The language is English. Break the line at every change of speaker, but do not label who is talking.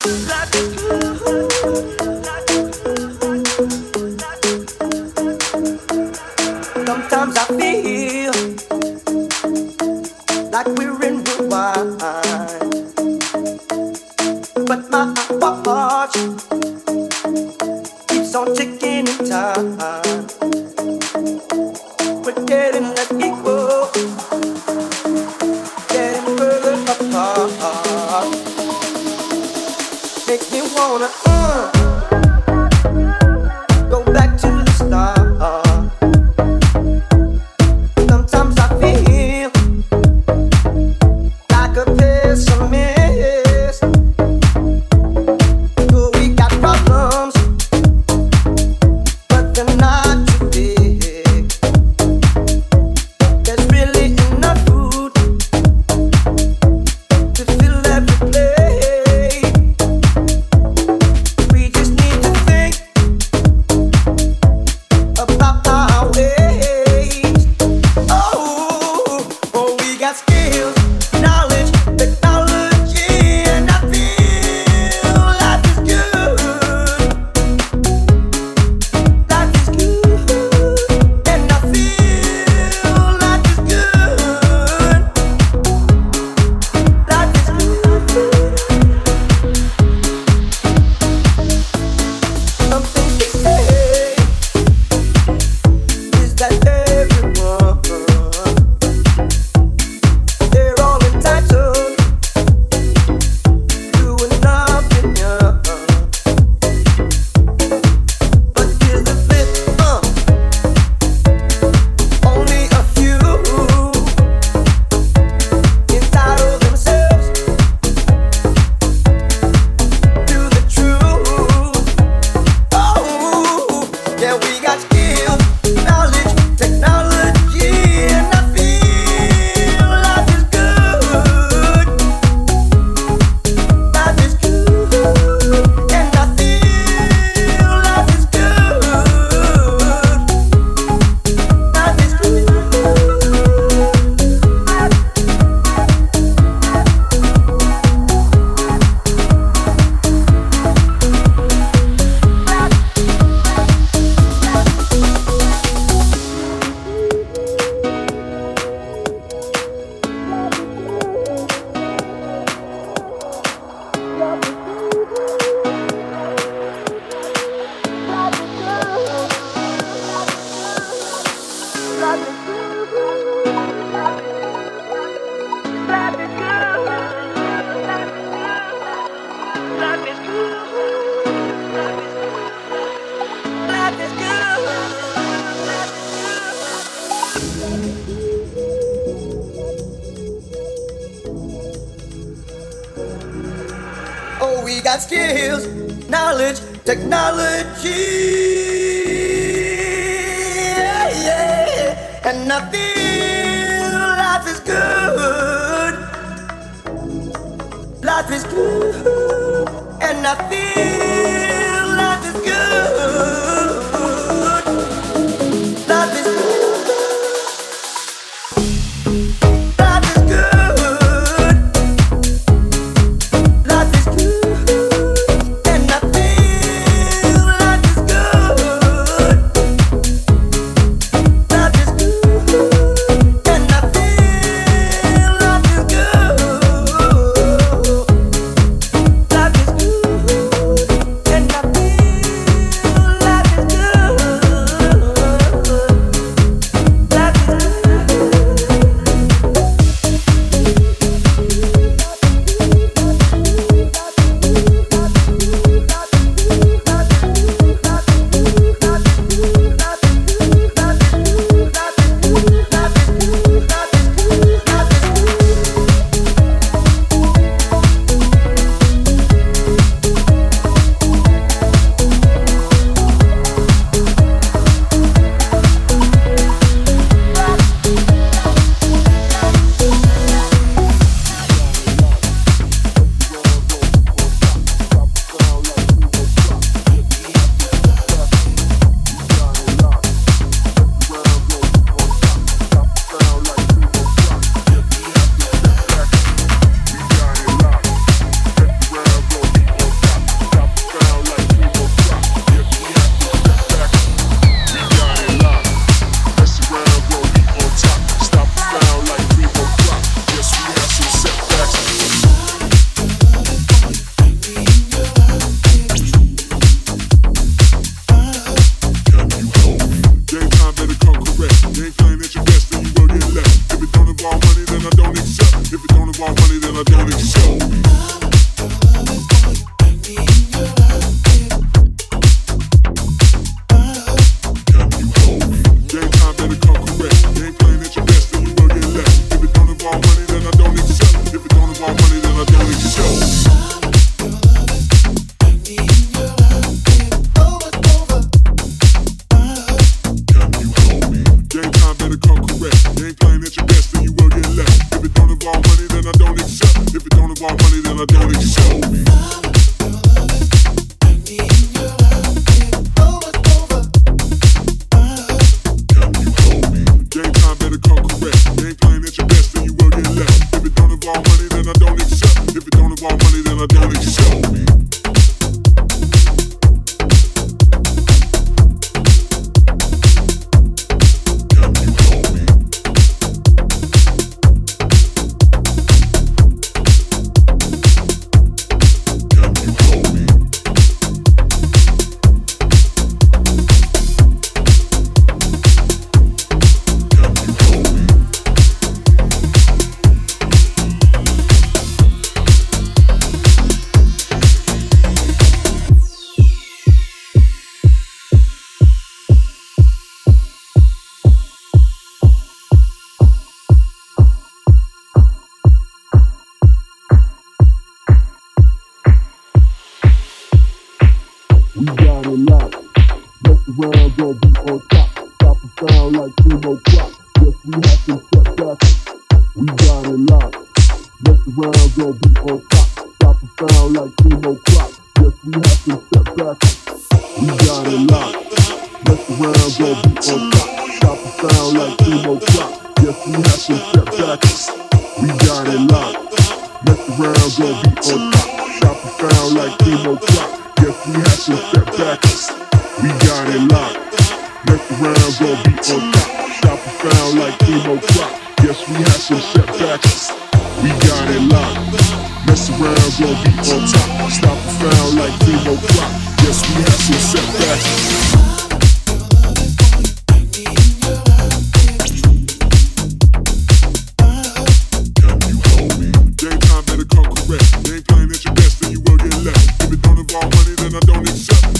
Sometimes I feel like we're in rewind, but my watch keeps on ticking in time. We're getting less equal, getting further apart. Makes me wanna go back to the start. Sometimes I feel like a pessimist. Oh, we got problems, but they're not too big. There's really enough food to fill every plate. We just need to think about our ways. Oh, we got skills, knowledge, technology, and I feel life is good. Life is good, and I feel life is good. Life is good. Something to say is that everyone, they're all entitled to an opinion. But here's the flip, only a few entitle themselves to the truth. Oh, yeah, we got skills, knowledge, technology, and I feel life is good. Life is good, and I feel life is good. Life is good. Oh, we got skills, knowledge, technology, yeah, and I feel life is good. Life is good, and I feel life is good. Life is good. Life is good. Life is good, and I feel life is good. Life is good, and I feel life is good. Life
We got it locked. Mess around, gon' be on top. Stop and sound like chemo clock. Yes, we have some setbacks. We got it locked. Mess around, gon' be on top. Stop and sound like chemo clock. Yes, we have some setbacks. We got it locked. Mess around, gon' be on top. Stop and sound like chemo clock. Yes, we have some setbacks. We got it locked. Mess around, gon' be on top. Stop and sound like chemo clock. Yes, we have some setbacks. We got it locked. Mess around, gon' be on top. Stop and sound like chemo clock. Yes, we have some setbacks. We got it locked. Mess around, gon' be on top. Stop and sound like chemo clock. Yes, we have some setbacks. Game time better come correct. You ain't playing at your best, then you will get left. If it don't involve money, then I don't accept.